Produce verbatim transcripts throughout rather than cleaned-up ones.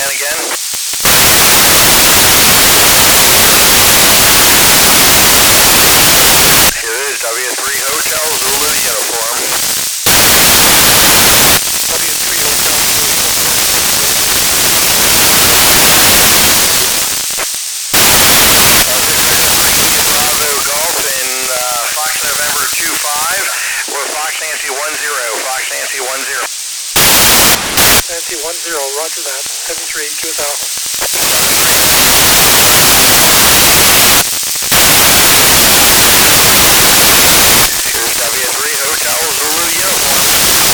Again, again. Here it is, W three Hotel Zulu uniform. W three Hotel Zulu. Bravo Golf in uh, Fox November two five. We're Fox Nancy one zero. Fox Nancy one zero. Nancy one zero, roger that. seven three Q S L. Here's W three Hotel Zulu uniform.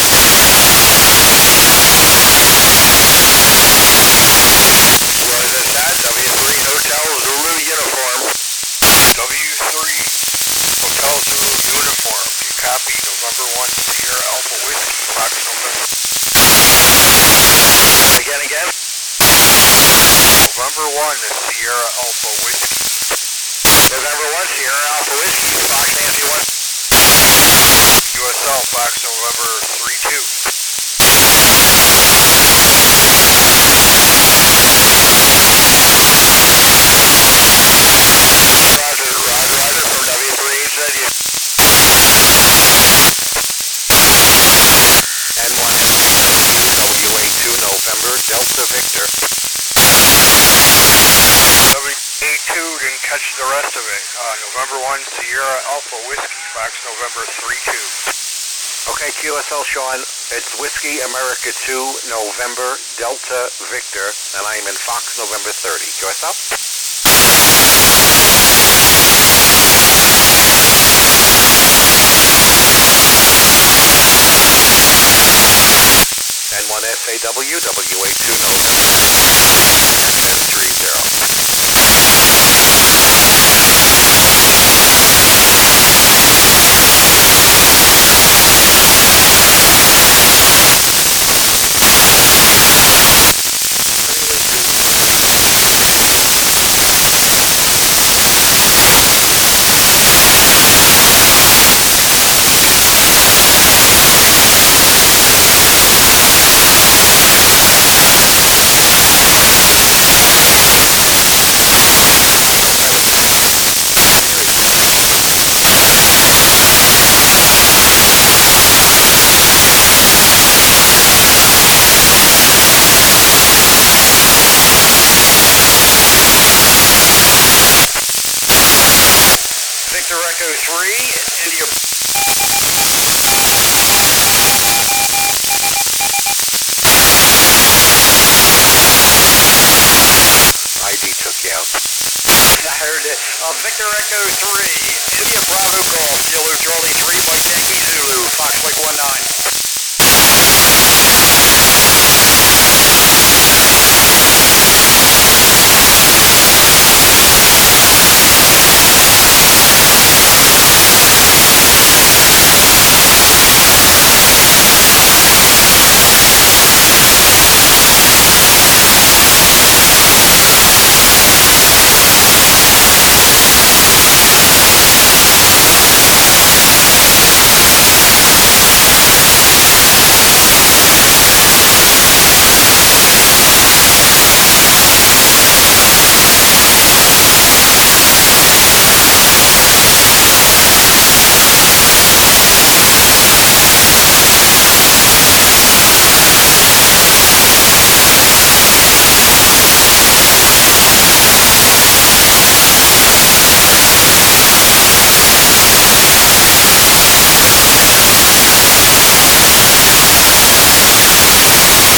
What is this at? W three Hotel Zulu uniform. W three Hotel Zulu uniform. You copy November one Sierra Alpha Whiskey, Fox November. Again, again. November one Sierra Alpha Whiskey. November one Sierra Alpha Whiskey. Fox Nancy one. U S L Fox November three two. Roger, Roger, Roger from W three H Z. N one F A W W A two November Delta Victor. W A two didn't catch the rest of it. Uh, November one Sierra Alpha Whiskey, Fox November three two. Okay, Q S L Sean, it's Whiskey America two November Delta Victor, and I'm in Fox November thirty. Q S L? N one F A W W A two November N three zero. Victor Echo three, it's India. I D took you out. I heard it. Uh, Victor Echo three, India Bravo Golf, Kilo Charlie three, Mike Yankee Zulu, Fox Mike one nine.